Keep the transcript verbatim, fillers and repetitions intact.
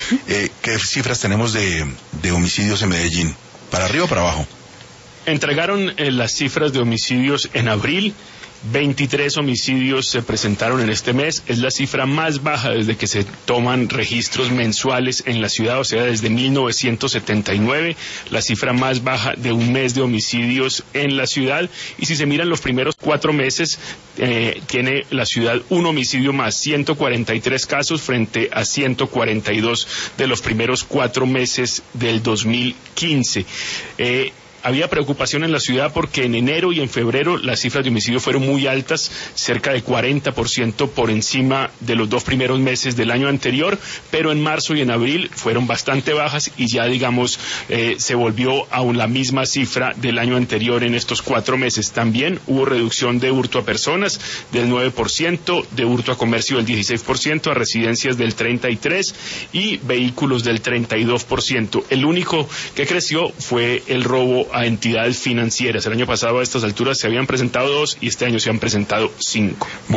Eh, ¿Qué cifras tenemos de, de homicidios en Medellín? ¿Para arriba o para abajo? Entregaron eh, las cifras de homicidios en abril. veintitrés homicidios se presentaron en este mes, es la cifra más baja desde que se toman registros mensuales en la ciudad, o sea, desde mil novecientos setenta y nueve, la cifra más baja de un mes de homicidios en la ciudad. Y si se miran los primeros cuatro meses, eh, tiene la ciudad un homicidio más, ciento cuarenta y tres casos frente a ciento cuarenta y dos de los primeros cuatro meses del dos mil quince. Eh, Había preocupación en la ciudad porque en enero y en febrero las cifras de homicidio fueron muy altas, cerca de cuarenta por ciento por encima de los dos primeros meses del año anterior, pero en marzo y en abril fueron bastante bajas y ya, digamos, eh, se volvió a la misma cifra del año anterior en estos cuatro meses. También hubo reducción de hurto a personas del nueve por ciento, de hurto a comercio del dieciséis por ciento, a residencias del treinta y tres por ciento y vehículos del treinta y dos por ciento. El único que creció fue el robo a entidades financieras. El año pasado a estas alturas se habían presentado dos y este año se han presentado cinco.